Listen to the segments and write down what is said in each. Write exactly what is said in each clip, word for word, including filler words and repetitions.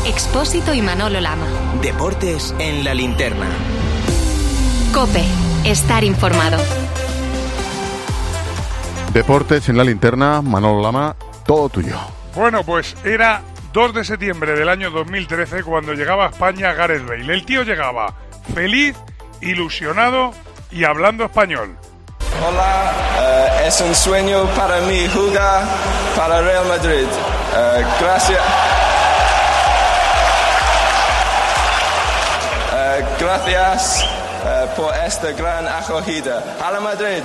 Expósito y Manolo Lama. Deportes en la linterna. COPE. Estar informado. Deportes en la linterna, Manolo Lama, todo tuyo. Bueno, pues era dos de septiembre del año dos mil trece cuando llegaba a España Gareth Bale. El tío llegaba feliz, ilusionado y hablando español. Hola, uh, es un sueño para mí jugar para Real Madrid. Uh, gracias. Uh, gracias uh, por esta gran acogida. ¡A la Madrid!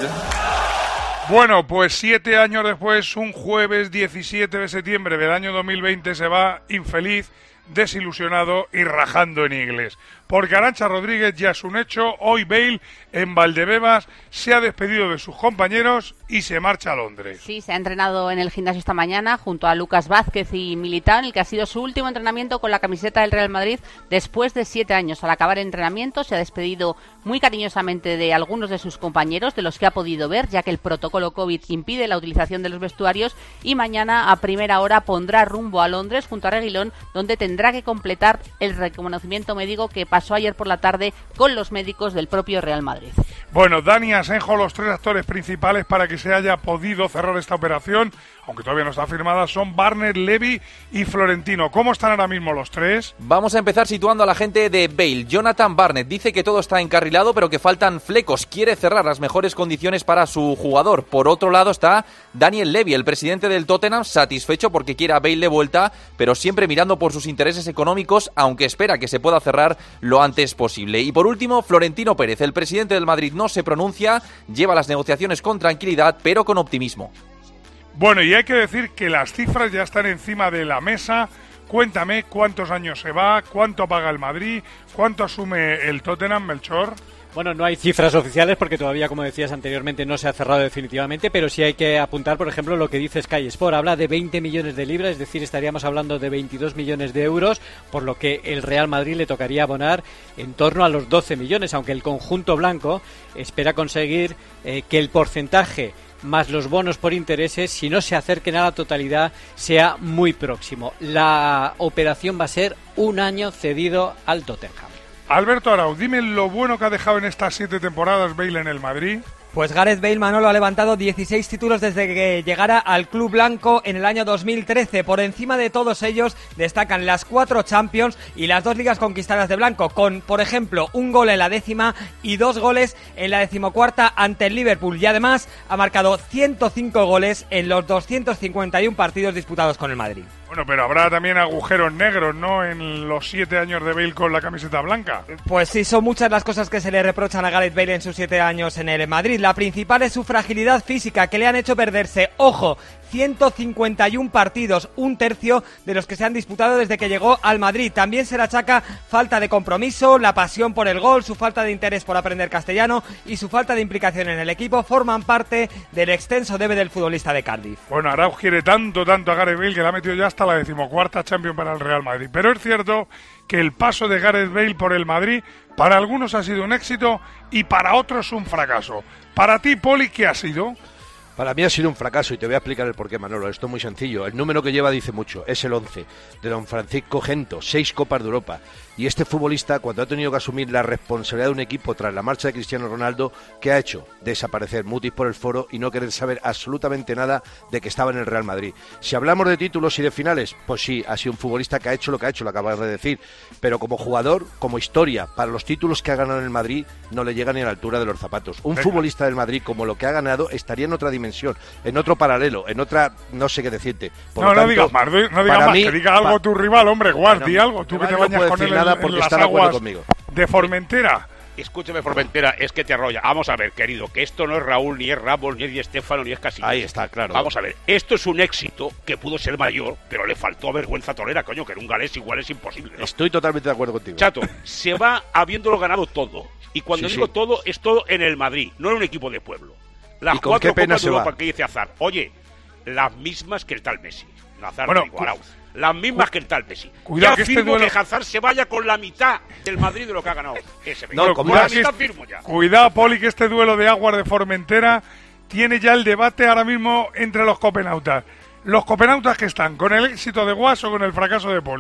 Bueno, pues siete años después, un jueves diecisiete de septiembre del año dos mil veinte, se va infeliz, desilusionado y rajando en inglés. Porque Arantxa Rodríguez ya es un hecho. Hoy Bale en Valdebebas se ha despedido de sus compañeros y se marcha a Londres. Sí, se ha entrenado en el gimnasio esta mañana junto a Lucas Vázquez y Militao, en el que ha sido su último entrenamiento con la camiseta del Real Madrid después de siete años. Al acabar el entrenamiento se ha despedido muy cariñosamente de algunos de sus compañeros, de los que ha podido ver, ya que el protocolo COVID impide la utilización de los vestuarios, y mañana a primera hora pondrá rumbo a Londres junto a Reguilón, donde tendrá que completar el reconocimiento médico que pasó ayer por la tarde con los médicos del propio Real Madrid. Bueno, Dani, Asenjo, los tres actores principales para que se haya podido cerrar esta operación, aunque todavía no está firmada, son Barner, Levy y Florentino. ¿Cómo están ahora mismo los tres? Vamos a empezar situando a la gente de Bale. Jonathan Barnett dice que todo está encarrilado, pero que faltan flecos. Quiere cerrar las mejores condiciones para su jugador. Por otro lado está Daniel Levy, el presidente del Tottenham, satisfecho porque quiere a Bale de vuelta, pero siempre mirando por sus intereses económicos, aunque espera que se pueda cerrar lo antes posible. Y por último, Florentino Pérez, el presidente del Madrid, no se pronuncia, lleva las negociaciones con tranquilidad, pero con optimismo. Bueno, y hay que decir que las cifras ya están encima de la mesa. Cuéntame cuántos años se va, cuánto paga el Madrid, cuánto asume el Tottenham, Melchor. Bueno, no hay cifras oficiales porque todavía, como decías anteriormente, no se ha cerrado definitivamente, pero sí hay que apuntar, por ejemplo, lo que dice Sky Sport. Habla de veinte millones de libras, es decir, estaríamos hablando de veintidós millones de euros, por lo que el Real Madrid le tocaría abonar en torno a los doce millones, aunque el conjunto blanco espera conseguir eh, que el porcentaje más los bonos por intereses, si no se acerquen a la totalidad, sea muy próximo. La operación va a ser un año cedido al Tottenham. Alberto Arau, dime lo bueno que ha dejado en estas siete temporadas Bale en el Madrid. Pues Gareth Bale, Manolo, ha levantado dieciséis títulos desde que llegara al club blanco en el año dos mil trece. Por encima de todos ellos destacan las cuatro Champions y las dos ligas conquistadas de blanco, con, por ejemplo, un gol en la décima y dos goles en la decimocuarta ante el Liverpool. Y además ha marcado ciento cinco goles en los doscientos cincuenta y uno partidos disputados con el Madrid. Bueno, pero habrá también agujeros negros, ¿no?, en los siete años de Bale con la camiseta blanca. Pues sí, son muchas las cosas que se le reprochan a Gareth Bale en sus siete años en el Madrid. La principal es su fragilidad física, que le han hecho perderse, ojo, ciento cincuenta y uno partidos, un tercio de los que se han disputado desde que llegó al Madrid. También se le achaca falta de compromiso, la pasión por el gol, su falta de interés por aprender castellano y su falta de implicación en el equipo forman parte del extenso debe del futbolista de Cardiff. Bueno, Araujo quiere tanto, tanto a Gareth Bale que le ha metido ya hasta la decimocuarta Champions para el Real Madrid. Pero es cierto que el paso de Gareth Bale por el Madrid para algunos ha sido un éxito y para otros un fracaso. Para ti, Poli, ¿qué ha sido? Para mí ha sido un fracaso y te voy a explicar el porqué, Manolo. Esto es muy sencillo. El número que lleva dice mucho. Es el once de don Francisco Gento, seis Copas de Europa. Y este futbolista, cuando ha tenido que asumir la responsabilidad de un equipo tras la marcha de Cristiano Ronaldo, ¿qué ha hecho? Desaparecer Mutis por el foro y no querer saber absolutamente nada de que estaba en el Real Madrid. Si hablamos de títulos y de finales, pues sí, ha sido un futbolista que ha hecho lo que ha hecho, lo acabas de decir. Pero como jugador, como historia, para los títulos que ha ganado en el Madrid, no le llega ni a la altura de los zapatos. Un Venga. futbolista del Madrid, como lo que ha ganado, estaría en otra dimensión, en otro paralelo, en otra, no sé qué decirte. Por no, tanto, no digas más, no digas más, mí, que diga algo pa, tu rival, hombre, Guardi, bueno, algo, tú que te bañas con él nada en, porque en las aguas conmigo. De Formentera. Escúchame, Formentera, es que te arrolla. Vamos a ver, querido, que esto no es Raúl, ni es Ramos, ni es Di Stéfano, ni es Casillas. Ahí está, claro. Vamos a ver, esto es un éxito que pudo ser mayor, pero le faltó vergüenza torera, coño, que en un galés igual es imposible, ¿no? Estoy totalmente de acuerdo contigo. Chato, se va habiéndolo ganado todo. Y cuando sí, digo sí. todo, es todo en el Madrid, no en un equipo de pueblo. Las cuatro Copas de Europa que dice Hazard, oye, las mismas que el tal Messi. Hazard, bueno, digo, Arauz. Las mismas que el tal Messi. Cuidado ya que firmo este duelo... que Hazard se vaya con la mitad del Madrid de lo que ha ganado ese. No, con cuidado, la mitad que firmo ya. Cuidado, Poli, que este duelo de aguas de Formentera tiene ya el debate ahora mismo entre los copenautas. Los copenautas que están, ¿con el éxito de Guas o con el fracaso de Poli?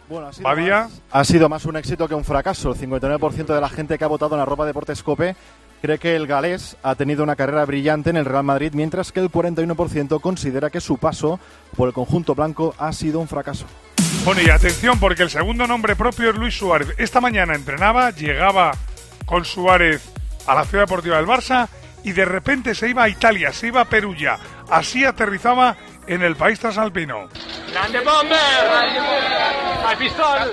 Bueno, ha sido, Badía. Más, ha sido más un éxito que un fracaso. El cincuenta y nueve por ciento de la gente que ha votado en arroba Deportes Cope cree que el galés ha tenido una carrera brillante en el Real Madrid, mientras que el cuarenta y uno por ciento considera que su paso por el conjunto blanco ha sido un fracaso. Bueno, y atención, porque el segundo nombre propio es Luis Suárez. Esta mañana entrenaba, llegaba con Suárez a la Ciudad Deportiva del Barça y de repente se iba a Italia, se iba a Perugia. Así aterrizaba en el país transalpino. ¡Grande bomber! ¡Al pistol!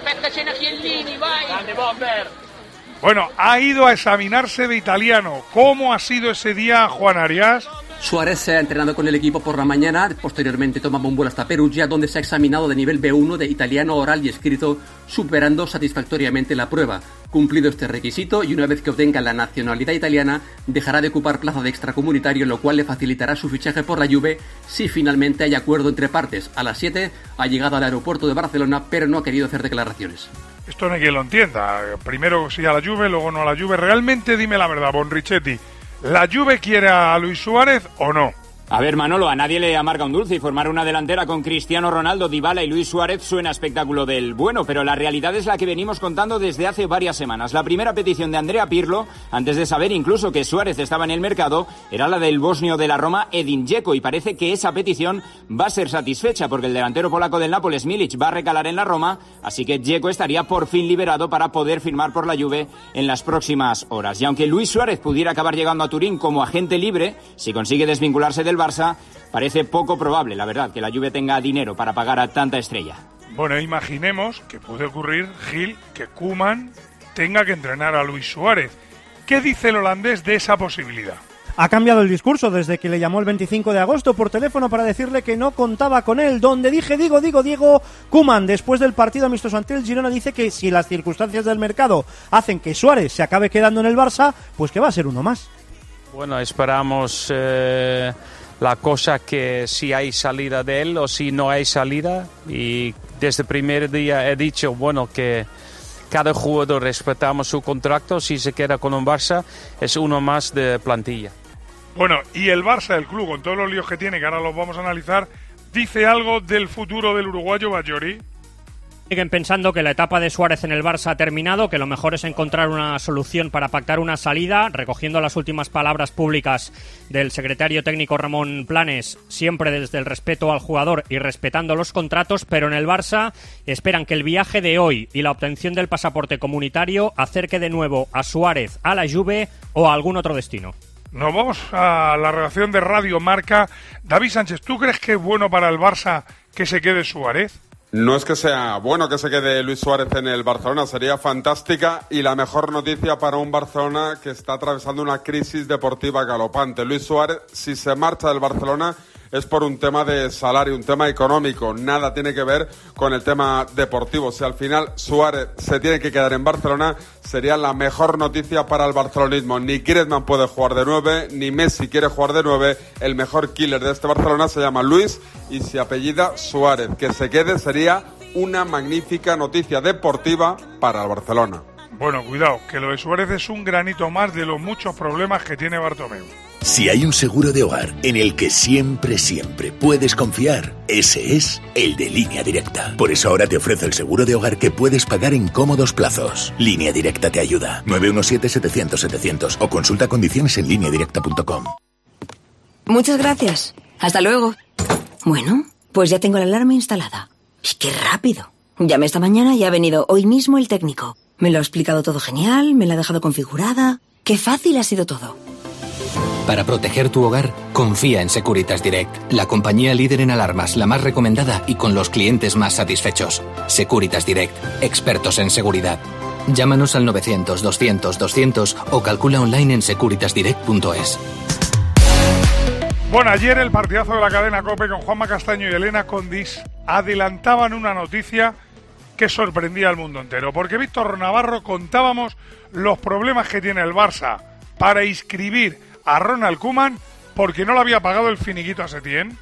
¡Grande bomber! Bueno, ha ido a examinarse de italiano. ¿Cómo ha sido ese día, Juan Arias? Suárez se ha entrenado con el equipo por la mañana, posteriormente tomaba un vuelo hasta Perugia, donde se ha examinado de nivel B uno de italiano oral y escrito, superando satisfactoriamente la prueba. Cumplido este requisito y una vez que obtenga la nacionalidad italiana, dejará de ocupar plaza de extracomunitario, lo cual le facilitará su fichaje por la Juve si finalmente hay acuerdo entre partes. A las siete ha llegado al aeropuerto de Barcelona, pero no ha querido hacer declaraciones. Esto no hay quien lo entienda. Primero sí a la Juve, luego no a la Juve. Realmente dime la verdad, Bonrichetti. ¿La Juve quiere a Luis Suárez o no? A ver, Manolo, a nadie le amarga un dulce y formar una delantera con Cristiano Ronaldo, Dybala y Luis Suárez suena espectáculo del bueno, pero la realidad es la que venimos contando desde hace varias semanas. La primera petición de Andrea Pirlo, antes de saber incluso que Suárez estaba en el mercado, era la del bosnio de la Roma, Edin Dzeko, y parece que esa petición va a ser satisfecha porque el delantero polaco del Nápoles, Milic, va a recalar en la Roma, así que Dzeko estaría por fin liberado para poder firmar por la Juve en las próximas horas. Y aunque Luis Suárez pudiera acabar llegando a Turín como agente libre, si consigue desvincularse del Barça, parece poco probable, la verdad, que la Juve tenga dinero para pagar a tanta estrella. Bueno, imaginemos que puede ocurrir, Gil, que Koeman tenga que entrenar a Luis Suárez. ¿Qué dice el holandés de esa posibilidad? Ha cambiado el discurso desde que le llamó el veinticinco de agosto por teléfono para decirle que no contaba con él. Donde dije, digo, digo, Diego Koeman, después del partido amistoso ante el Girona, dice que si las circunstancias del mercado hacen que Suárez se acabe quedando en el Barça, pues que va a ser uno más. Bueno, esperamos eh, la cosa que si hay salida de él o si no hay salida. Y desde el primer día he dicho, bueno, que cada jugador respetamos su contrato. Si se queda con un Barça, es uno más de plantilla. Bueno, y el Barça, el club, con todos los líos que tiene, que ahora los vamos a analizar, ¿dice algo del futuro del uruguayo Bajori? Siguen pensando que la etapa de Suárez en el Barça ha terminado, que lo mejor es encontrar una solución para pactar una salida, recogiendo las últimas palabras públicas del secretario técnico Ramón Planes, siempre desde el respeto al jugador y respetando los contratos, pero en el Barça esperan que el viaje de hoy y la obtención del pasaporte comunitario acerque de nuevo a Suárez a la Juve o a algún otro destino. Nos vamos a la redacción de Radio Marca. David Sánchez, ¿tú crees que es bueno para el Barça que se quede Suárez? No es que sea bueno que se quede Luis Suárez en el Barcelona, sería fantástica y la mejor noticia para un Barcelona que está atravesando una crisis deportiva galopante. Luis Suárez, si se marcha del Barcelona, es por un tema de salario, un tema económico, nada tiene que ver con el tema deportivo. Si al final Suárez se tiene que quedar en Barcelona, sería la mejor noticia para el barcelonismo. Ni Griezmann puede jugar de nueve, ni Messi quiere jugar de nueve. El mejor killer de este Barcelona se llama Luis y se apellida Suárez. Que se quede sería una magnífica noticia deportiva para el Barcelona. Bueno, cuidado, que lo de Suárez es un granito más de los muchos problemas que tiene Bartomeu. Si hay un seguro de hogar en el que siempre, siempre puedes confiar, ese es el de Línea Directa. Por eso ahora te ofrece el seguro de hogar que puedes pagar en cómodos plazos. Línea Directa te ayuda. nueve uno siete, setecientos, setecientos o consulta condiciones en línea directa punto com. Muchas gracias. Hasta luego. Bueno, pues ya tengo la alarma instalada. ¡Y qué rápido! Llamé esta mañana y ha venido hoy mismo el técnico. Me lo ha explicado todo genial, me la ha dejado configurada. ¡Qué fácil ha sido todo! Para proteger tu hogar, confía en Securitas Direct, la compañía líder en alarmas, la más recomendada y con los clientes más satisfechos. Securitas Direct, expertos en seguridad. Llámanos al novecientos, doscientos, doscientos o calcula online en securitas direct punto es. Bueno, ayer el partidazo de la cadena COPE con Juanma Castaño y Elena Condis adelantaban una noticia que sorprendía al mundo entero, porque Víctor Navarro contábamos los problemas que tiene el Barça para inscribir a Ronald Koeman porque no le había pagado el finiquito a Setién.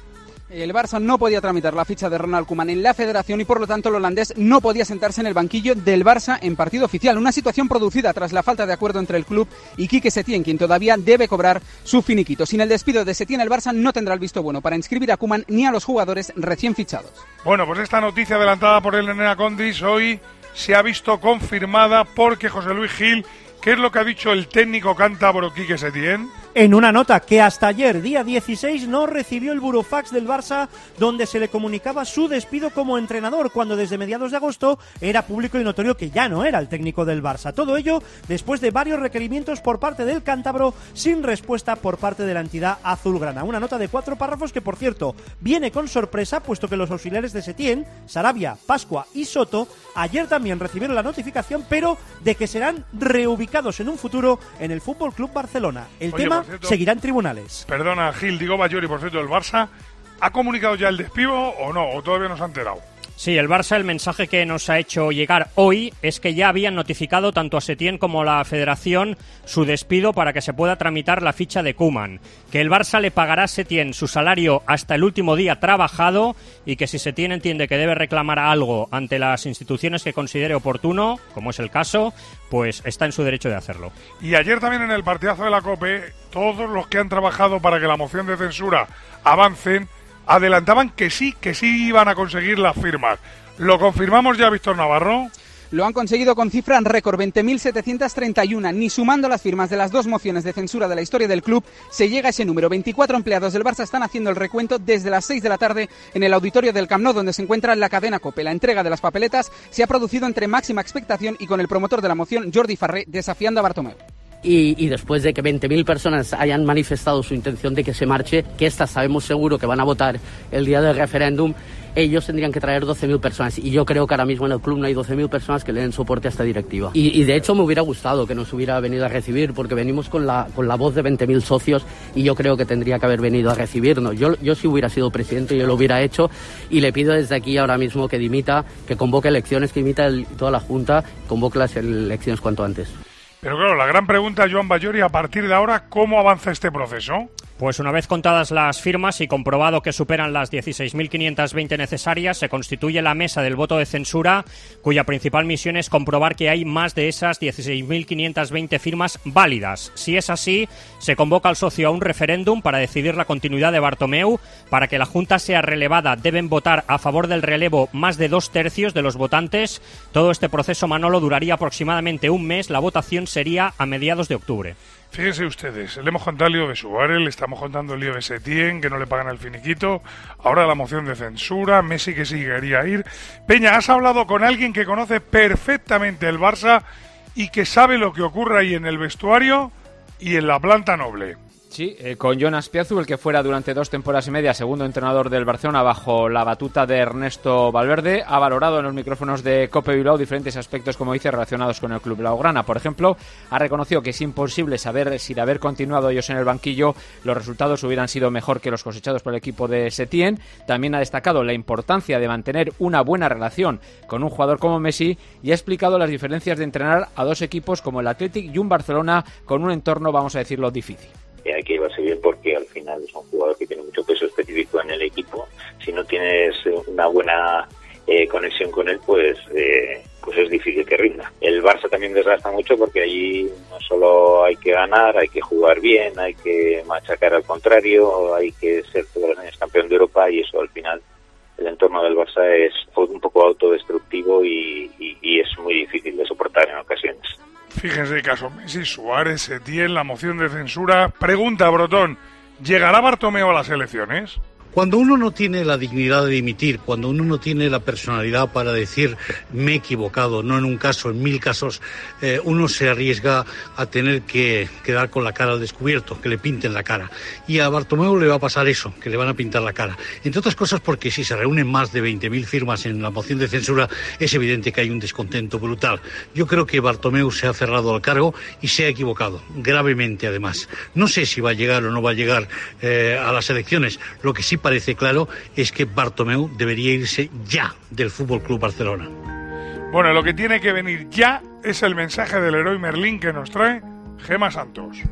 El Barça no podía tramitar la ficha de Ronald Koeman en la Federación y por lo tanto el holandés no podía sentarse en el banquillo del Barça en partido oficial. Una situación producida tras la falta de acuerdo entre el club y Quique Setién, quien todavía debe cobrar su finiquito. Sin el despido de Setién, el Barça no tendrá el visto bueno para inscribir a Koeman ni a los jugadores recién fichados. Bueno, pues esta noticia adelantada por Elena Condis hoy se ha visto confirmada porque José Luis Gil, ¿qué es lo que ha dicho el técnico cántabro Quique Setién? En una nota que hasta ayer, día dieciséis, no recibió el burofax del Barça donde se le comunicaba su despido como entrenador, cuando desde mediados de agosto era público y notorio que ya no era el técnico del Barça. Todo ello después de varios requerimientos por parte del cántabro sin respuesta por parte de la entidad azulgrana. Una nota de cuatro párrafos que, por cierto, viene con sorpresa, puesto que los auxiliares de Setién, Sarabia, Pascua y Soto, ayer también recibieron la notificación, pero de que serán reubicados en un futuro en el F C Barcelona. El Oye, tema cierto, seguirá en tribunales. Perdona, Gil, digo Bayori, por cierto, ¿el Barça ha comunicado ya el despido o no? ¿O todavía no se ha enterado? Sí, el Barça, el mensaje que nos ha hecho llegar hoy es que ya habían notificado tanto a Setién como a la Federación su despido para que se pueda tramitar la ficha de Koeman, que el Barça le pagará a Setién su salario hasta el último día trabajado y que si Setién entiende que debe reclamar algo ante las instituciones que considere oportuno, como es el caso, pues está en su derecho de hacerlo. Y ayer también en el partidazo de la COPE, todos los que han trabajado para que la moción de censura avancen adelantaban que sí, que sí iban a conseguir las firmas. ¿Lo confirmamos ya, Víctor Navarro? Lo han conseguido con cifra récord, veinte mil setecientos treinta y uno. Ni sumando las firmas de las dos mociones de censura de la historia del club se llega a ese número. veinticuatro empleados del Barça están haciendo el recuento desde las seis de la tarde en el auditorio del Camp Nou, donde se encuentra la cadena COPE. La entrega de las papeletas se ha producido entre máxima expectación y con el promotor de la moción, Jordi Farré, desafiando a Bartomeu. Y, y después de que veinte mil personas hayan manifestado su intención de que se marche, que estas sabemos seguro que van a votar el día del referéndum, ellos tendrían que traer doce mil personas. Y yo creo que ahora mismo en el club no hay doce mil personas que le den soporte a esta directiva. Y, y de hecho me hubiera gustado que nos hubiera venido a recibir, porque venimos con la, con la voz de veinte mil socios y yo creo que tendría que haber venido a recibirnos. Yo, yo si hubiera sido presidente, yo lo hubiera hecho y le pido desde aquí ahora mismo que dimita, que convoque elecciones, que dimita el, toda la Junta, convoque las elecciones cuanto antes. Pero claro, la gran pregunta, Joan Bayori, a partir de ahora, ¿cómo avanza este proceso? Pues una vez contadas las firmas y comprobado que superan las dieciséis mil quinientas veinte necesarias, se constituye la mesa del voto de censura, cuya principal misión es comprobar que hay más de esas dieciséis mil quinientas veinte firmas válidas. Si es así, se convoca al socio a un referéndum para decidir la continuidad de Bartomeu. Para que la Junta sea relevada, deben votar a favor del relevo más de dos tercios de los votantes. Todo este proceso, Manolo, duraría aproximadamente un mes. La votación sería a mediados de octubre. Fíjense ustedes, le hemos contado el lío de Suárez, le estamos contando el lío de Setién, que no le pagan el finiquito, ahora la moción de censura, Messi que sí quería ir. Peña, has hablado con alguien que conoce perfectamente el Barça y que sabe lo que ocurre ahí en el vestuario y en la planta noble. Sí, eh, con Jonas Piazu, el que fuera durante dos temporadas y media segundo entrenador del Barcelona bajo la batuta de Ernesto Valverde, ha valorado en los micrófonos de COPE Bilbao diferentes aspectos, como dice, relacionados con el club blaugrana. Por ejemplo, ha reconocido que es imposible saber si de haber continuado ellos en el banquillo los resultados hubieran sido mejor que los cosechados por el equipo de Setién. También ha destacado la importancia de mantener una buena relación con un jugador como Messi y ha explicado las diferencias de entrenar a dos equipos como el Athletic y un Barcelona con un entorno, vamos a decirlo, difícil. Hay que llevarse bien porque al final es un jugador que tiene mucho peso específico en el equipo. Si no tienes una buena eh, conexión con él, pues eh, pues es difícil que rinda. El Barça también desgasta mucho porque allí no solo hay que ganar, hay que jugar bien, hay que machacar al contrario, hay que ser todos los años campeón de Europa y eso al final el entorno del Barça es un poco autodestructivo y, y, y es muy difícil de soportar en ocasiones. Fíjense el caso Messi, Suárez, Setién, la moción de censura. Pregunta, Brotón, ¿llegará Bartomeu a las elecciones? Cuando uno no tiene la dignidad de dimitir, cuando uno no tiene la personalidad para decir me he equivocado, no en un caso, en mil casos, eh, uno se arriesga a tener que quedar con la cara al descubierto, que le pinten la cara. Y a Bartomeu le va a pasar eso, que le van a pintar la cara. Entre otras cosas porque si se reúnen más de veinte mil firmas en la moción de censura, es evidente que hay un descontento brutal. Yo creo que Bartomeu se ha cerrado al cargo y se ha equivocado, gravemente además. No sé si va a llegar o no va a llegar eh, a las elecciones. Lo que sí parece claro es que Bartomeu debería irse ya del F C Barcelona. Bueno, lo que tiene que venir ya es el mensaje del héroe Merlín que nos trae Gema Santos.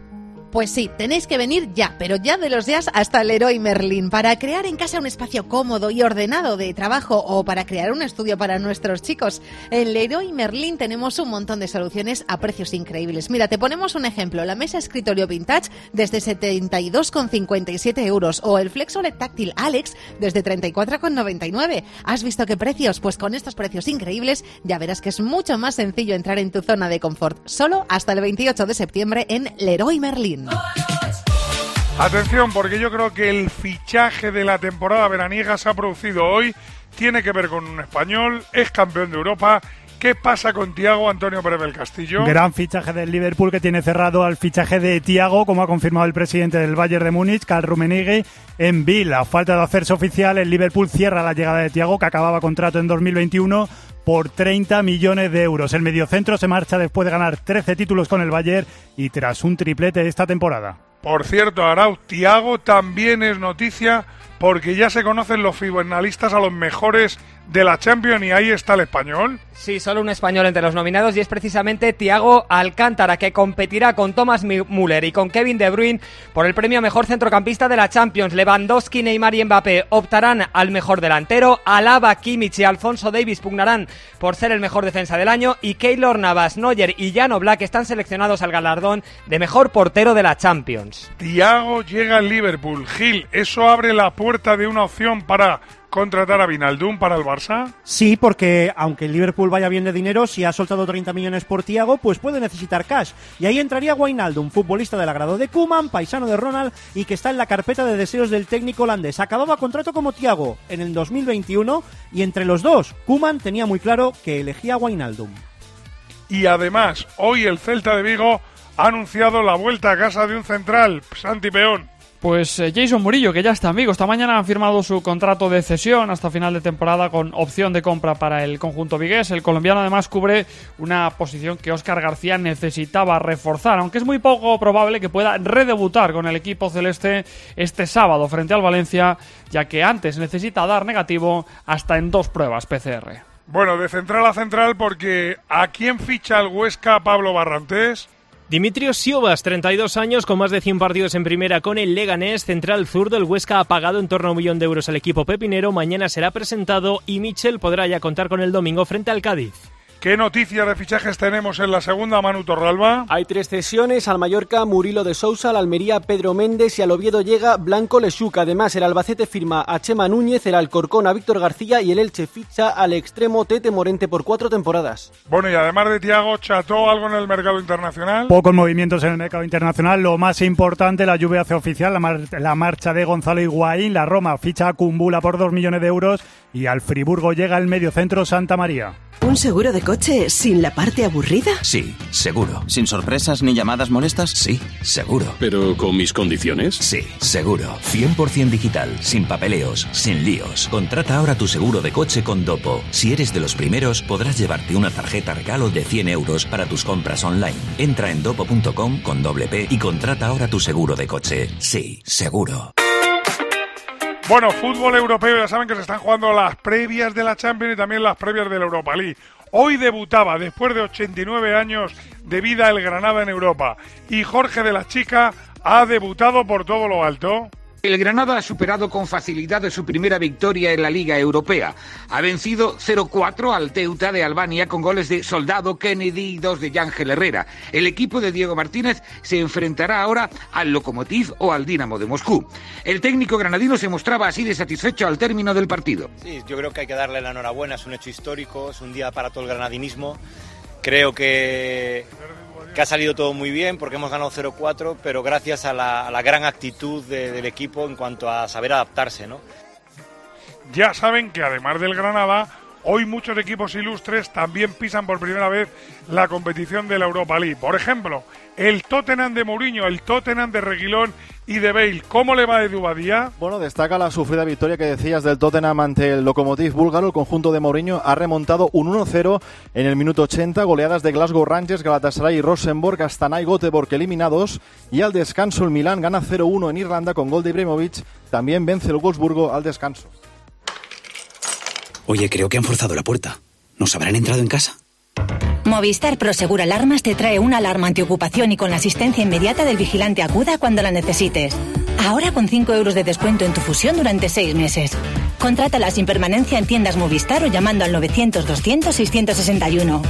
Pues sí, tenéis que venir ya, pero ya de los días hasta Leroy Merlin, para crear en casa un espacio cómodo y ordenado de trabajo o para crear un estudio para nuestros chicos. En Leroy Merlin tenemos un montón de soluciones a precios increíbles. Mira, te ponemos un ejemplo, la mesa escritorio vintage desde setenta y dos con cincuenta y siete euros o el Flexoled táctil Alex desde treinta y cuatro con noventa y nueve. ¿Has visto qué precios? Pues con estos precios increíbles ya verás que es mucho más sencillo entrar en tu zona de confort. Solo hasta el veintiocho de septiembre en Leroy Merlin. Atención, porque yo creo que el fichaje de la temporada veraniega se ha producido hoy, tiene que ver con un español, es campeón de Europa. ¿Qué pasa con Thiago Antonio Pérez del Castillo? Gran fichaje del Liverpool, que tiene cerrado al fichaje de Thiago, como ha confirmado el presidente del Bayern de Múnich, Karl Rummenigge, en Bill. A falta de hacerse oficial, el Liverpool cierra la llegada de Thiago, que acababa contrato en dos mil veintiuno, por treinta millones de euros. El mediocentro se marcha después de ganar trece títulos con el Bayern y tras un triplete esta temporada. Por cierto, Arau, Thiago también es noticia porque ya se conocen los finalistas a los mejores de la Champions y ahí está el español. Sí, solo un español entre los nominados y es precisamente Thiago Alcántara, que competirá con Thomas Müller y con Kevin De Bruyne por el premio a mejor centrocampista de la Champions. Lewandowski, Neymar y Mbappé optarán al mejor delantero, Alaba, Kimmich y Alphonso Davies pugnarán por ser el mejor defensa del año y Keylor Navas, Neuer y Jan Oblak están seleccionados al galardón de mejor portero de la Champions. Thiago llega al Liverpool. Gil, ¿eso abre la puerta de una opción para contratar a Wijnaldum para el Barça? Sí, porque aunque el Liverpool vaya bien de dinero, si ha soltado treinta millones por Thiago, pues puede necesitar cash. Y ahí entraría Wijnaldum, futbolista del agrado de Koeman, paisano de Ronald y que está en la carpeta de deseos del técnico holandés. Acababa contrato como Thiago en el dos mil veintiuno y entre los dos, Koeman tenía muy claro que elegía a Wijnaldum. Y además, hoy el Celta de Vigo ha anunciado la vuelta a casa de un central, Santi Peón. Pues eh, Jason Murillo, que ya está amigo. Esta mañana han firmado su contrato de cesión hasta final de temporada con opción de compra para el conjunto vigués. El colombiano además cubre una posición que Óscar García necesitaba reforzar, aunque es muy poco probable que pueda redebutar con el equipo celeste este sábado frente al Valencia, ya que antes necesita dar negativo hasta en dos pruebas P C R. Bueno, de central a central, porque ¿a quién ficha el Huesca Pablo Barrantes? Dimitrios Siobas, treinta y dos años, con más de cien partidos en primera con el Leganés, central zurdo. El Huesca ha pagado en torno a un millón de euros al equipo pepinero. Mañana será presentado y Michel podrá ya contar con el domingo frente al Cádiz. ¿Qué noticias de fichajes tenemos en la segunda, Manu Torralba? Hay tres cesiones, al Mallorca Murilo de Sousa, al Almería Pedro Méndez y al Oviedo llega Blanco Lechuca. Además, el Albacete firma a Chema Núñez, el Alcorcón a Víctor García y el Elche ficha al extremo Tete Morente por cuatro temporadas. Bueno, y además de Thiago, ¿cható algo en el mercado internacional? Pocos movimientos en el mercado internacional. Lo más importante, la Juve hace oficial la, mar- la marcha de Gonzalo Higuaín. La Roma ficha a Kumbula por dos millones de euros y al Friburgo llega el mediocentro Santa María. ¿Un seguro de coche sin la parte aburrida? Sí, seguro. ¿Sin sorpresas ni llamadas molestas? Sí, seguro. ¿Pero con mis condiciones? Sí, seguro. cien por ciento digital, sin papeleos, sin líos. Contrata ahora tu seguro de coche con Dopo. Si eres de los primeros, podrás llevarte una tarjeta regalo de cien euros para tus compras online. Entra en dopo punto com con doble P y contrata ahora tu seguro de coche. Sí, seguro. Bueno, fútbol europeo, ya saben que se están jugando las previas de la Champions y también las previas de la Europa League. Hoy debutaba, después de ochenta y nueve años de vida, el Granada en Europa. Y Jorge de la Chica ha debutado por todo lo alto. El Granada ha superado con facilidad su primera victoria en la Liga Europea. Ha vencido cero cuatro al Teuta de Albania con goles de Soldado, Kennedy y dos de Yángel Herrera. El equipo de Diego Martínez se enfrentará ahora al Lokomotiv o al Dinamo de Moscú. El técnico granadino se mostraba así de satisfecho al término del partido. Sí, yo creo que hay que darle la enhorabuena, es un hecho histórico, es un día para todo el granadinismo. Creo que... que ha salido todo muy bien porque hemos ganado cero cuatro, pero gracias a la, a la gran actitud de, del equipo en cuanto a saber adaptarse, ¿no? Ya saben que además del Granada, hoy muchos equipos ilustres también pisan por primera vez la competición de la Europa League. Por ejemplo, el Tottenham de Mourinho, el Tottenham de Reguilón y de Bale. ¿Cómo le va a Edu Badía? Bueno, destaca la sufrida victoria que decías del Tottenham ante el Lokomotiv búlgaro. El conjunto de Mourinho ha remontado un uno cero en el minuto ochenta. Goleadas de Glasgow Rangers, Galatasaray y Rosenborg, Astana y Göteborg eliminados. Y al descanso el Milán gana cero uno en Irlanda con gol de Ibrahimovic. También vence el Wolfsburgo al descanso. Oye, creo que han forzado la puerta. ¿Nos habrán entrado en casa? Movistar Prosegur Alarmas te trae una alarma antiocupación y con la asistencia inmediata del vigilante Acuda cuando la necesites. Ahora con cinco euros de descuento en tu fusión durante seis meses. Contrátala sin permanencia en tiendas Movistar o llamando al novecientos doscientos seiscientos sesenta y uno.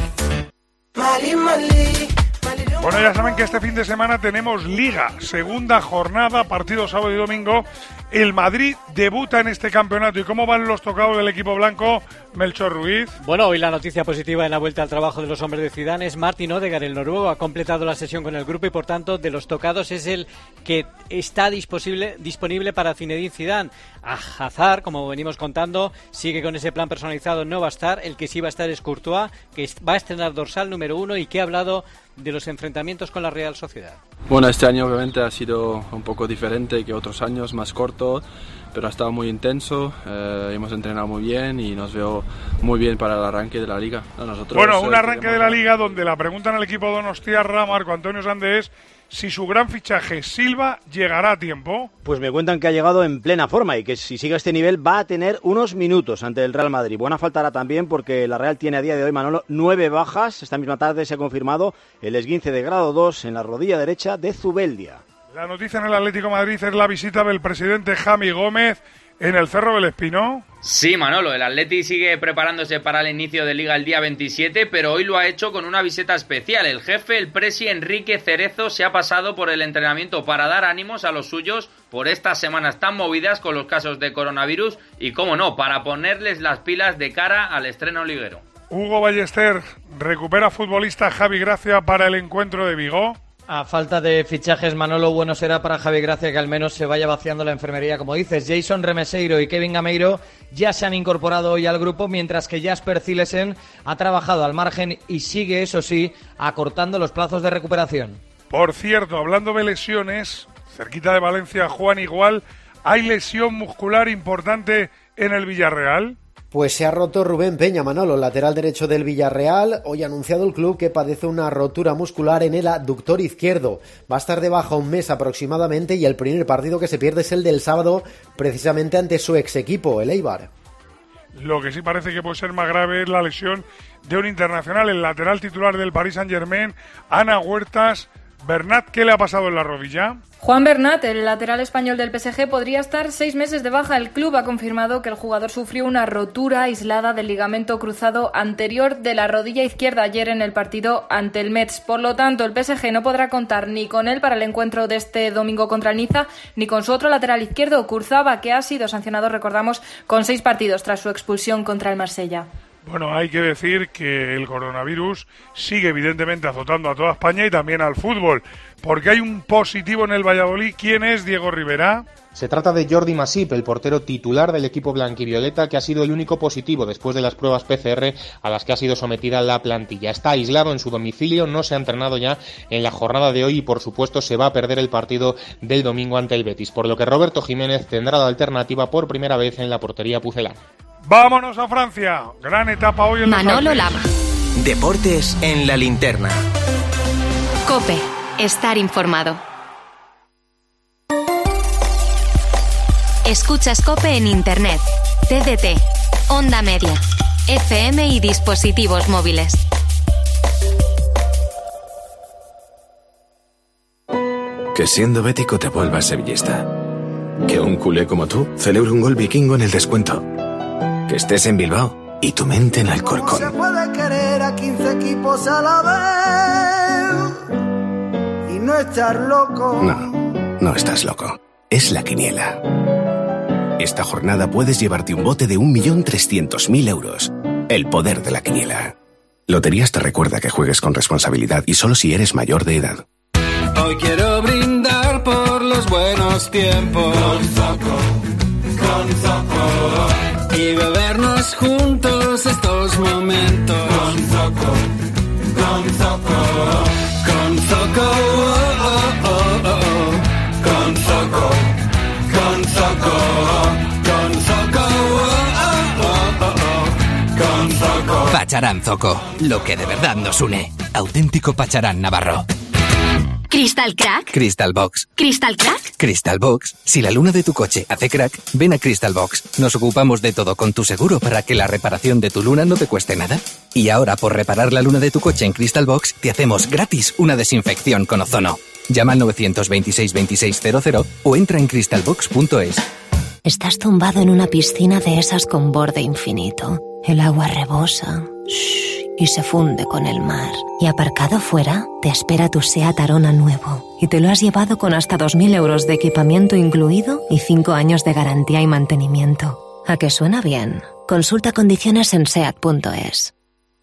Bueno, ya saben que este fin de semana tenemos Liga, segunda jornada, partido sábado y domingo. El Madrid debuta en este campeonato. ¿Y cómo van los tocados del equipo blanco, Melchor Ruiz? Bueno, hoy la noticia positiva en la vuelta al trabajo de los hombres de Zidane es Martin Odegaard, el noruego, ha completado la sesión con el grupo y por tanto de los tocados es el que está disponible, disponible para Zinedine Zidane. A Hazard, como venimos contando, sigue con ese plan personalizado, no va a estar. El que sí va a estar es Courtois, que va a estrenar dorsal número uno y que ha hablado de los enfrentamientos con la Real Sociedad. Bueno, este año obviamente ha sido un poco diferente que otros años, más corto, pero ha estado muy intenso, eh, hemos entrenado muy bien y nos veo muy bien para el arranque de la Liga. A nosotros, bueno, un eh, arranque queremos... de la Liga donde la preguntan al equipo donostiarra, Marco Antonio Sande, es si su gran fichaje Silva llegará a tiempo. Pues me cuentan que ha llegado en plena forma y que si sigue a este nivel va a tener unos minutos ante el Real Madrid. Buena faltará también porque la Real tiene a día de hoy, Manolo, nueve bajas. Esta misma tarde se ha confirmado el esguince de grado dos en la rodilla derecha de Zubeldia. La noticia en el Atlético de Madrid es la visita del presidente Javi Gómez en el Cerro del Espino. Sí, Manolo, el Atleti sigue preparándose para el inicio de Liga el día veintisiete, pero hoy lo ha hecho con una visita especial. El jefe, el presi Enrique Cerezo, se ha pasado por el entrenamiento para dar ánimos a los suyos por estas semanas tan movidas con los casos de coronavirus y, cómo no, para ponerles las pilas de cara al estreno liguero. Hugo Ballester recupera futbolista Javi Gracia para el encuentro de Vigo. A falta de fichajes, Manolo, bueno será para Javi Gracia que al menos se vaya vaciando la enfermería, como dices. Jason Remeseiro y Kevin Gameiro ya se han incorporado hoy al grupo, mientras que Jasper Cilesen ha trabajado al margen y sigue, eso sí, acortando los plazos de recuperación. Por cierto, hablando de lesiones, cerquita de Valencia, Juan, igual, ¿hay lesión muscular importante en el Villarreal? Pues se ha roto Rubén Peña, Manolo, lateral derecho del Villarreal. Hoy ha anunciado el club que padece una rotura muscular en el aductor izquierdo. Va a estar de baja un mes aproximadamente y el primer partido que se pierde es el del sábado, precisamente ante su ex equipo, el Eibar. Lo que sí parece que puede ser más grave es la lesión de un internacional, el lateral titular del Paris Saint-Germain, Ana Huertas. Bernat, ¿qué le ha pasado en la rodilla? Juan Bernat, el lateral español del P S G, podría estar seis meses de baja. El club ha confirmado que el jugador sufrió una rotura aislada del ligamento cruzado anterior de la rodilla izquierda ayer en el partido ante el Metz. Por lo tanto, el P S G no podrá contar ni con él para el encuentro de este domingo contra el Niza, ni con su otro lateral izquierdo, Kurzawa, que ha sido sancionado, recordamos, con seis partidos tras su expulsión contra el Marsella. Bueno, hay que decir que el coronavirus sigue evidentemente azotando a toda España y también al fútbol, porque hay un positivo en el Valladolid. ¿Quién es Diego Rivera? Se trata de Jordi Masip, el portero titular del equipo blanquivioleta, que ha sido el único positivo después de las pruebas P C R a las que ha sido sometida la plantilla. Está aislado en su domicilio, no se ha entrenado ya en la jornada de hoy y por supuesto se va a perder el partido del domingo ante el Betis, por lo que Roberto Jiménez tendrá la alternativa por primera vez en la portería pucelana. ¡Vámonos a Francia! Gran etapa hoy en Manolo Lama. Deportes en la linterna. COPE. Estar informado. Escuchas COPE en Internet, T D T, Onda Media, F M y dispositivos móviles. Que siendo bético te vuelvas sevillista. Que un culé como tú celebre un gol vikingo en el descuento. Que estés en Bilbao y tu mente en Alcorcón. Se puede querer a quince equipos a la vez y no estar loco. No, no estás loco. Es la quiniela. Esta jornada puedes llevarte un bote de un millón trescientos mil euros. El poder de la quiniela. Loterías te recuerda que juegues con responsabilidad y solo si eres mayor de edad. Hoy quiero brindar por los buenos tiempos. Con Zoco, con Zoco. Y bebernos juntos estos momentos. Con Zoco, con Zoco. Con Zoco, oh, oh, oh, oh, oh. Con Zoco, con Zoco. Con Zoco, oh, oh, oh, oh, oh. Con Zoco. Pacharán Zoco, lo que de verdad nos une. Auténtico Pacharán Navarro. ¿Crystal Crack? Crystal Box. ¿Crystal Crack? Crystal Box. Si la luna de tu coche hace crack, ven a Crystal Box. Nos ocupamos de todo con tu seguro para que la reparación de tu luna no te cueste nada. Y ahora, por reparar la luna de tu coche en Crystal Box, te hacemos gratis una desinfección con ozono. Llama al nueve dos seis, veintiséis cero cero o entra en crystal box punto es. Estás tumbado en una piscina de esas con borde infinito. El agua rebosa shh, y se funde con el mar. Y aparcado fuera, te espera tu SEAT Arona nuevo. Y te lo has llevado con hasta dos mil euros de equipamiento incluido y cinco años de garantía y mantenimiento. ¿A que suena bien? Consulta condiciones en seat punto es.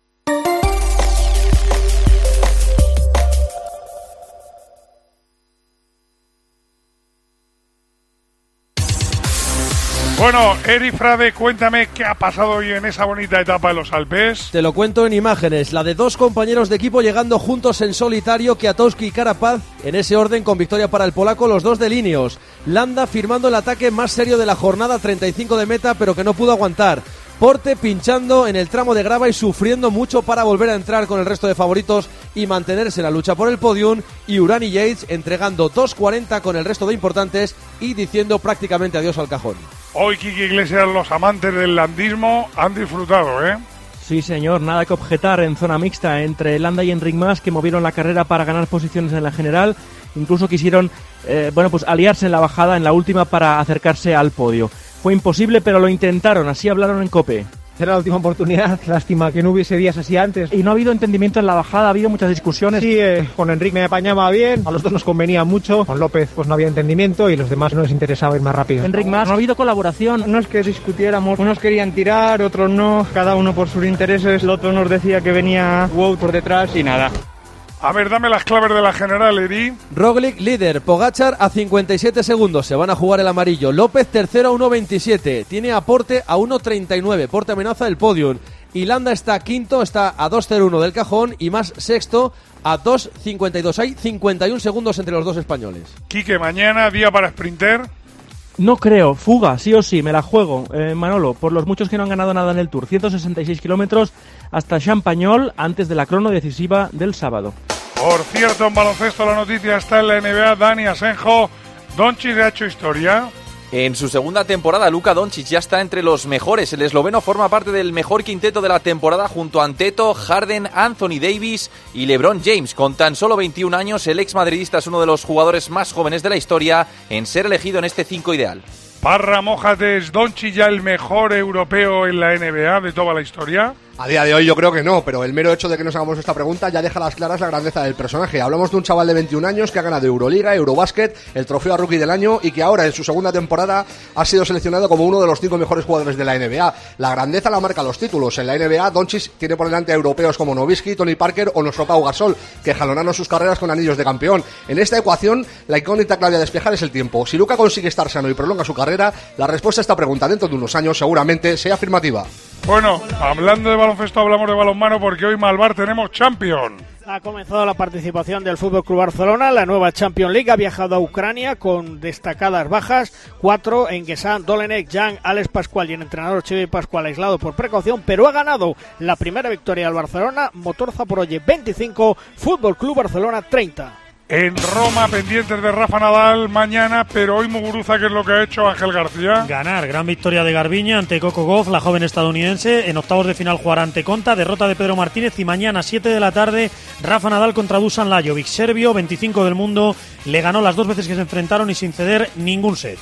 Bueno, Eri Frade, cuéntame qué ha pasado hoy en esa bonita etapa de los Alpes. Te lo cuento en imágenes, la de dos compañeros de equipo llegando juntos en solitario, Kwiatkowski y Carapaz, en ese orden con victoria para el polaco, los dos de Ineos. Landa firmando el ataque más serio de la jornada, treinta y cinco de meta, pero que no pudo aguantar. Porte pinchando en el tramo de grava y sufriendo mucho para volver a entrar con el resto de favoritos y mantenerse en la lucha por el podium, y Urán y Yates entregando dos cuarenta con el resto de importantes y diciendo prácticamente adiós al cajón. Hoy, Quique Iglesias, los amantes del landismo han disfrutado, ¿eh? Sí, señor, nada que objetar en zona mixta entre Landa y Enric Mas, que movieron la carrera para ganar posiciones en la general. Incluso quisieron eh, bueno, pues aliarse en la bajada, en la última, para acercarse al podio. Fue imposible, pero lo intentaron, así hablaron en COPE. Era la última oportunidad, lástima que no hubiese días así antes. Y no ha habido entendimiento en la bajada, ha habido muchas discusiones. Sí, eh, con Enric me apañaba bien, a los dos nos convenía mucho, con López pues no había entendimiento y los demás no les interesaba ir más rápido. Enric Mas, no ha habido colaboración. No es que discutiéramos, unos querían tirar, otros no, cada uno por sus intereses, el otro nos decía que venía Wout por detrás y nada. A ver, dame las claves de la general, Eri. Roglic líder, Pogačar a cincuenta y siete segundos, se van a jugar el amarillo. López tercero a uno veintisiete, tiene a Porte a uno treinta y nueve, Porte amenaza el podium. Y Landa está quinto, está a dos cero uno del cajón, y Mas sexto a dos cincuenta y dos. Hay cincuenta y un segundos entre los dos españoles. Quique, mañana día para sprinter. No creo, fuga, sí o sí, me la juego, eh, Manolo, por los muchos que no han ganado nada en el Tour. ciento sesenta y seis kilómetros hasta Champagnol antes de la crono decisiva del sábado. Por cierto, en baloncesto la noticia está en la N B A. Dani Asenjo, Doncic ha hecho historia. En su segunda temporada, Luka Doncic ya está entre los mejores. El esloveno forma parte del mejor quinteto de la temporada junto a Antetokounmpo, Harden, Anthony Davis y LeBron James. Con tan solo veintiún años, el ex madridista es uno de los jugadores más jóvenes de la historia en ser elegido en este cinco ideal. Parra, mójate, ¿es Doncic ya el mejor europeo en la N B A de toda la historia? A día de hoy yo creo que no, pero el mero hecho de que nos hagamos esta pregunta ya deja a las claras la grandeza del personaje. Hablamos de un chaval de veintiún años que ha ganado Euroliga, Eurobásquet, el trofeo a Rookie del Año y que ahora en su segunda temporada ha sido seleccionado como uno de los cinco mejores jugadores de la N B A. La grandeza la marca los títulos. En la N B A, Doncic tiene por delante a europeos como Nowitzki, Tony Parker o nuestro Pau Gasol, que jalonaron sus carreras con anillos de campeón. En esta ecuación, la incógnita clave a despejar es el tiempo. Si Luka consigue estar sano y prolonga su carrera, la respuesta a esta pregunta dentro de unos años seguramente sea afirmativa. Bueno, hablando de baloncesto hablamos de balonmano porque hoy Malvar tenemos Champions. Ha comenzado la participación del Fútbol Club Barcelona, la nueva Champions League ha viajado a Ucrania con destacadas bajas, cuatro en Guessant, Dolenek, Jan, Alex Pascual y el entrenador Xavi Pascual aislado por precaución, pero ha ganado la primera victoria al Barcelona, Motor Zaporozhye veinticinco, Fútbol Club Barcelona treinta. En Roma, pendientes de Rafa Nadal mañana, pero hoy Muguruza, ¿qué es lo que ha hecho Ángel García? Ganar, gran victoria de Garbiñe ante Coco Gauff, la joven estadounidense. En octavos de final jugará ante Conta, derrota de Pedro Martínez y mañana, siete de la tarde, Rafa Nadal contra Dusan Lajovic. Serbio, veinticinco del mundo, le ganó las dos veces que se enfrentaron y sin ceder ningún set.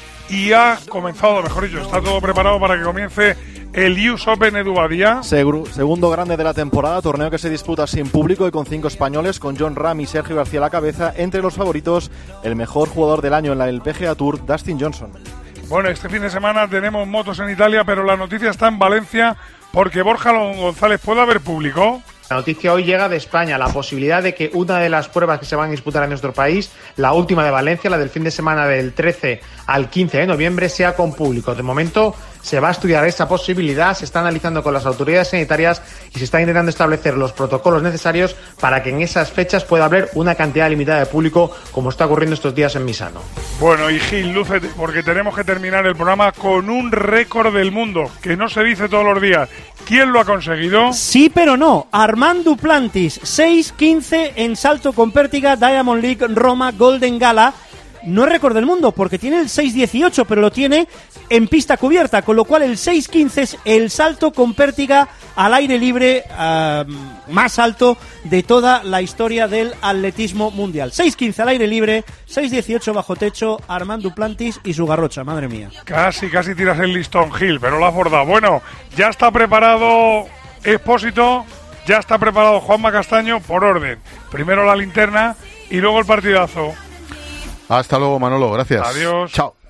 Y ha comenzado, mejor dicho, está todo preparado para que comience el U S Open Edu Badía. Segundo grande de la temporada, torneo que se disputa sin público y con cinco españoles, con Jon Rahm y Sergio García a la cabeza. Entre los favoritos, el mejor jugador del año en la el P G A Tour, Dustin Johnson. Bueno, este fin de semana tenemos motos en Italia, pero la noticia está en Valencia porque Borja González, ¿puede haber público? La noticia hoy llega de España, la posibilidad de que una de las pruebas que se van a disputar en nuestro país, la última de Valencia, la del fin de semana del trece al quince de noviembre, sea con público. De momento se va a estudiar esa posibilidad, se está analizando con las autoridades sanitarias y se está intentando establecer los protocolos necesarios para que en esas fechas pueda haber una cantidad limitada de público, como está ocurriendo estos días en Misano. Bueno, y Gil, lúcete, porque tenemos que terminar el programa con un récord del mundo, que no se dice todos los días. ¿Quién lo ha conseguido? Sí, pero no. Armand Duplantis, seis quince en salto con pértiga, Diamond League, Roma, Golden Gala. No es récord del mundo porque tiene el seis dieciocho, pero lo tiene en pista cubierta, con lo cual el seis quince es el salto con pértiga al aire libre uh, más alto de toda la historia del atletismo mundial. seis quince al aire libre, seis dieciocho bajo techo, Armand Duplantis y su garrocha, madre mía. Casi, casi tiras el listón, Gil, pero lo has bordado. Bueno, ya está preparado Expósito, ya está preparado Juanma Castaño, por orden. Primero la linterna y luego el partidazo. Hasta luego, Manolo, gracias. Adiós. Chao.